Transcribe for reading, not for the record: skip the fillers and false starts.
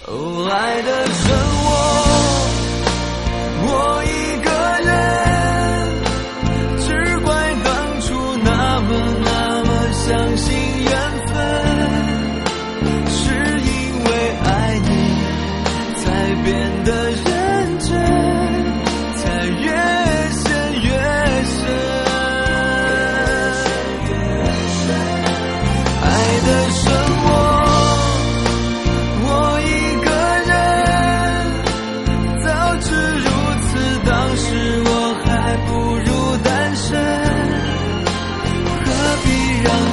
哦，爱的剩我一个人，只怪当初那么相信缘分，是因为爱你才变得认真，才越陷越深。爱的剩我一个人，早知如此，当时我还不如单身，何必让